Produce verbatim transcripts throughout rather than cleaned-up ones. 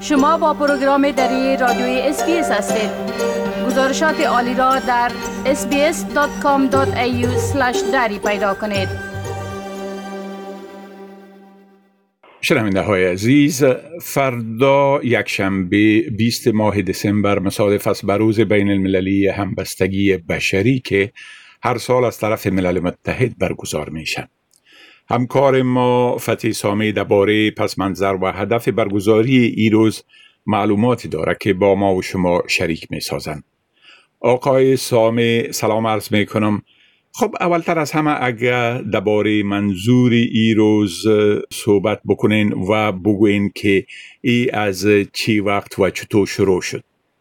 شما با پروگرام دری رادیوی اس بی اس هستید. گزارشات عالی را در اس بی اس دات کام دات ای یو اسلش دری پیدا کنید. شنونده های عزیز، فردا یکشنبه بیست ماه دسامبر مصادف است بر روز بین المللی همبستگی بشری که هر سال از طرف ملل متحد برگزار میشه. همکار ما فتحی سامی درباره پس منظر و هدف برگزاری این روز معلوماتی داره که با ما و شما شریک می سازن. آقای سامی سلام عرض می کنم. خب اولتر از همه اگر درباره منظور این روز صحبت بکنین و بگوین که ای از چی وقت و چطور شروع شد.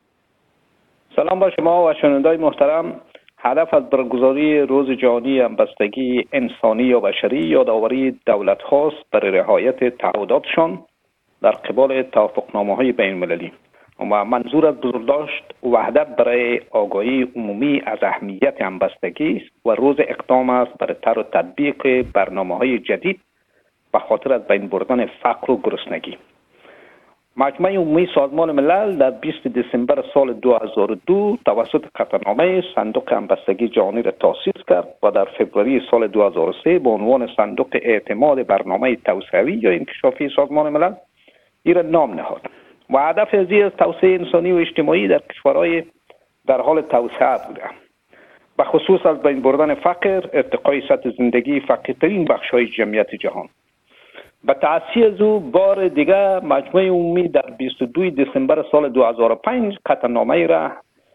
سلام با شما و شنوندای محترم. هدف از برگزاری روز جهانی همبستگی انسانی یا بشری یادآوری دولت هاست برای رعایت تعهداتشان در قبال توافقنامه‌های بین المللی و منظور از بزرگداشت وحدت برای آگاهی عمومی از اهمیت همبستگی و روز اقدام است برای طرح و تطبیق برنامه‌های جدید به خاطر از بین بردن فقر و گرسنگی. مجمع عمومی سازمان ملل در بیست دسامبر سال دو هزار و دو توسط قطعنامه صندوق همبستگی جهانی را تأسیس کرد و در فوریه سال دو هزار و سه به عنوان صندوق اعتماد برنامه توسعوی یا انکشافی سازمان ملل این را نام نهاد و هدف از این توسعه انسانی و اجتماعی در کشورهای در حال توسعه بوده، به خصوص از بین بردن فقر، ارتقای سطح زندگی فقیرترین بخش‌های جمعیت جهان. به تأسیس از او بار دیگر مجمع عمومی در بیست و دو دسامبر سال دو هزار و پنج قطعنامه را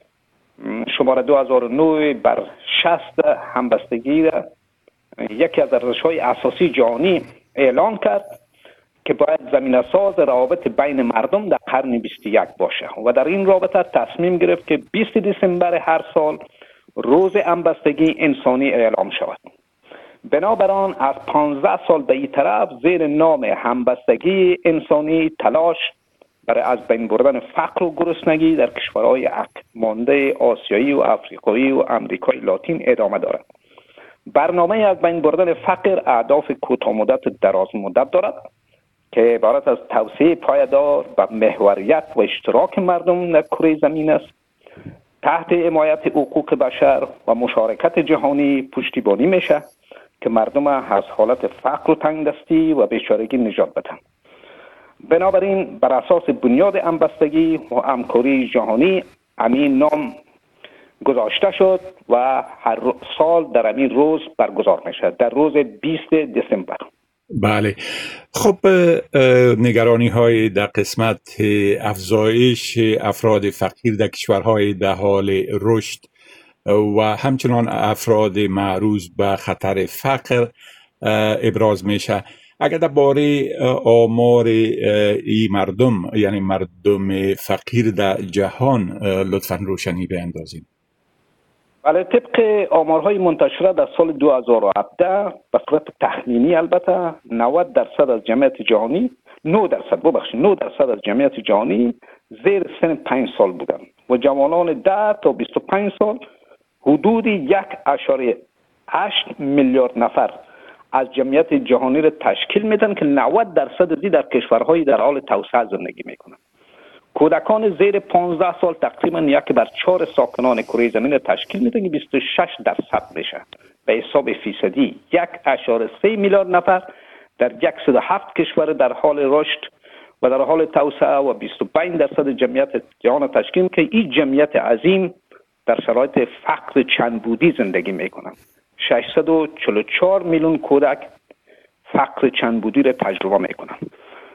شماره دو هزار و نه بر شصت همبستگی را یکی از ارزش‌های اساسی جهانی اعلان کرد که باید زمینه ساز روابط بین مردم در قرن بیست و یک باشه و در این رابطه تصمیم گرفت که بیست دسامبر هر سال روز همبستگی انسانی اعلام شود. بنابراین از پانزده سال به این طرف زیر نام همبستگی انسانی تلاش برای از بین بردن فقر و گرسنگی در کشورهای عقب مانده آسیایی و افریقایی و امریکای لاتین ادامه دارد. برنامه از بین بردن فقر اهداف کوتاه مدت و دراز مدت دارد که عبارت از توسعه پایدار و محوریت و اشتراک مردم در کره زمین است، تحت حمایت حقوق بشر و مشارکت جهانی پشتیبانی میشه که مردم از حالت فقر و تنگدستی و بیچارگی نجات بدن. بنابراین بر اساس بنیاد همبستگی و همکاری جهانی همین نام گذاشته شد و هر سال در همین روز برگزار میشه، در روز بیست دسامبر. بله. خب نگرانی های در قسمت افزایش افراد فقیر در کشورهای در حال رشد و همچنان افراد معرض به خطر فقر ابراز میشه. اگر درباره آمار این مردم یعنی مردم فقیر در جهان لطفاً روشنی بیندازید. بله، طبق آمارهای منتشره در سال دو هزار و هفده به صورت تخمینی البته نود درصد از جمعیت جهانی نه درصد ببخشید نه درصد از جمعیت جهانی زیر سن پنج سال بودند و جوانان ده تا بیست و پنج سال حدود یک اشاره هشت میلیارد نفر از جمعیت جهانی را تشکیل میدن که نود درصد از در کشورهای در حال توسعه زندگی میکنند. کودکان زیر پانزده سال تقریبا یک بر چهار ساکنان کره زمین را تشکیل میدن که بیست و شش درصد میشه. به حساب فیصدی یک اشاره سه میلیارد نفر در صد و هفت کشور در حال رشد و در حال توسعه و بیست و پنج درصد جمعیت جهان تشکیل که این جمعیت عظیم در شرایط فقر چند بودی زندگی میکنند. ششصد و چهل و چهار میلیون کودک فقر چند بودی را تجربه میکنند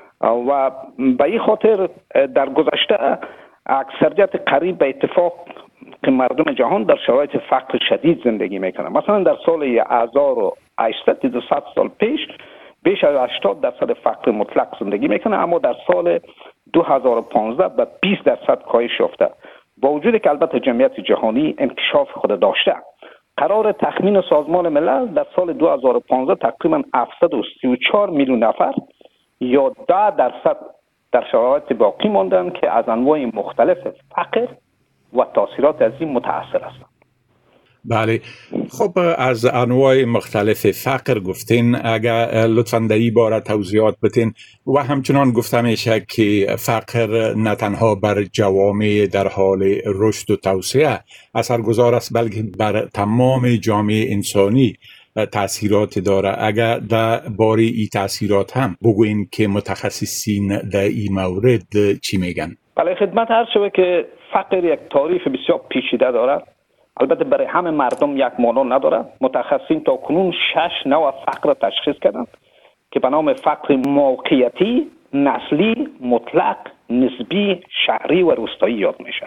و به این خاطر در گذشته اکثریت قریب به اتفاق که مردم جهان در شرایط فقر شدید زندگی میکنند. مثلا در سال هزار و هشتصد دویست سال پیش بیش از هشتاد درصد فقر مطلق زندگی میکنه، اما در سال دو هزار و پانزده به بیست درصد کاهش یافته. با وجود که البته جمعیت جهانی انکشاف خود داشته. قرار تخمین سازمان ملل در سال دو هزار و پانزده تقریبا هفتصد و سی و چهار میلیون نفر یا ده درصد در شرایط باقی ماندن که از انواع مختلف فقر و تاثیرات از این متأثر هستند. بله. خب از انواع مختلف فقر گفتین، اگر لطفاً در این باره توضیحات بتین. و همچنان گفته میشه که فقر نه تنها بر جوامع در حال رشد و توسعه اثرگذار است، بلکه بر تمام جامعه انسانی تأثیرات داره. اگر در باره این تأثیرات هم بگوین که متخصصین در این مورد چی میگن؟ بله، خدمت عرض شده که فقر یک تعریف بسیار پیچیده دارد. البته برای همه مردم یک معنا نداره. متخصصین تا کنون شش نوع فقر تشخیص کردند که به نام فقر موقعیتی، نسلی، مطلق، نسبی، شهری و روستایی یاد میشه.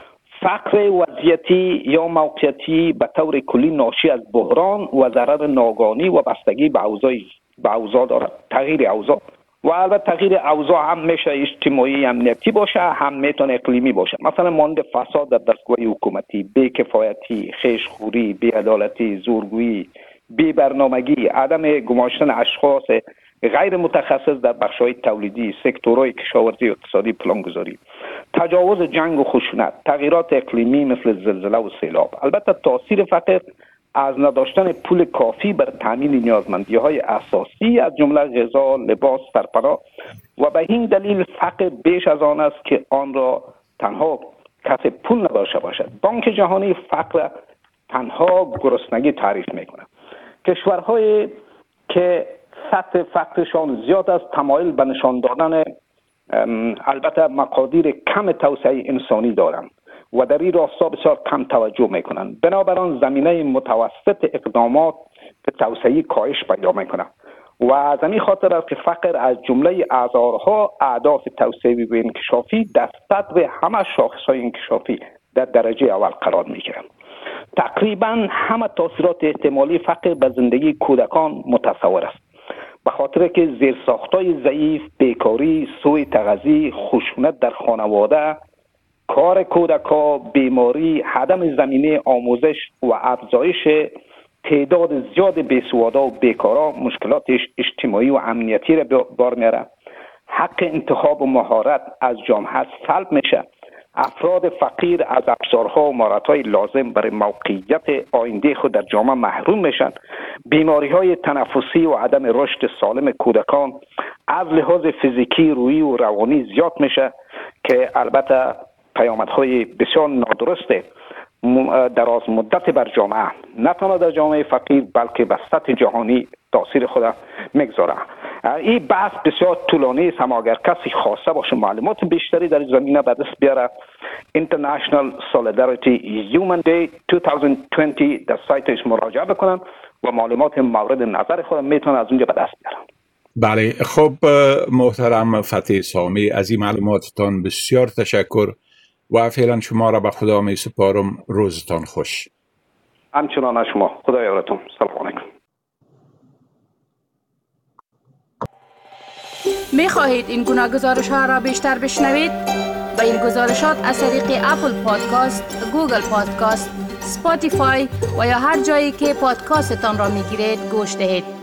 فقر وضعیتی یا موقعیتی به طور کلی ناشی از بحران و ضرر ناگهانی و بستگی به اوضاع به اوضاع دارد. تغییر اوضاع و البته تغییر اوضاع هم میشه اجتماعی امنیتی باشه، هم میتونه اقلیمی باشه. مثلا مانند فساد در دستگاه حکومتی، بی‌کفایتی، خیشخوری، بی‌عدالتی، زورگویی، بی‌برنامگی، عدم گماشتن اشخاص غیر متخصص در بخش‌های تولیدی، سکتورهای کشاورزی و اقتصادی پلانگذاری، تجاوز، جنگ و خشونت، تغییرات اقلیمی مثل زلزله و سیلاب. البته تاثیر فقر از نداشتن پول کافی بر تامین نیازمندی‌های اساسی از جمله غذا، لباس، سرپناه و به این دلیل فقر بیش از آن است که آن را تنها کسی پول نداشته باشد. بانک جهانی فقر تنها گرسنگی تعریف می‌کند. کشورهای که سطح فقرشان زیاد است تمایل به نشان دادن البته مقادیر کم توسعه انسانی دارند و در این راستا بسیار کم توجه میکنند. بنابراین زمینه متوسط اقدامات به توسعه کاهش پیدا میکنه و از این خاطر است که فقر از جمله هزارها اهداف توسعه و انکشافی در صدر همه شاخصهای انکشافی در درجه اول قرار میگیرند. تقریبا همه تاثیرات احتمالی فقر به زندگی کودکان متصور است، به خاطر که زیرساخت‌های ضعیف، بیکاری، سوء تغذیه، خشونت در خانواده، کار کودکان، بیماری، عدم زمینه آموزش و افزایش تعداد زیاد بیسوادا و بیکارا مشکلات اجتماعی و امنیتی را بار میاره. حق انتخاب و مهارت از جامعه سلب میشه. افراد فقیر از ابزارها و مهارت‌های لازم برای موقعیت آینده خود در جامعه محروم میشن. بیماری‌های تنفسی و عدم رشد سالم کودکان از لحاظ فیزیکی، روحی و روانی زیاد میشه که البته پیامدهای بسیار نادرست دراز مدت بر جامعه، نه تنها در جامعه فقیر بلکه به سطح جهانی تاثیر خود میگذاره. این بحث بسیار طولانی است، اما اگر کسی خواسته باشه معلومات بیشتری در زمینه به دست بیاره، International Solidarity Human Day دو هزار و بیست در سایتش مراجعه بکنن و معلومات مورد نظر خود میتونن از اونجا به دست بیارن. بله. خب محترم فتحی سامی، از این معلوماتتان بسیار تشکر و فعلا شما را به خدا می سپارم. روزتان خوش. همچنان شما. خدا یارتون. سلام علیکم. می خواهید این گناه گزارش ها را بیشتر بشنوید؟ با این گزارشات از طریق اپل پادکاست، گوگل پادکاست، سپاتیفای و یا هر جایی که پادکاستتان را می گیرید گوش دهید.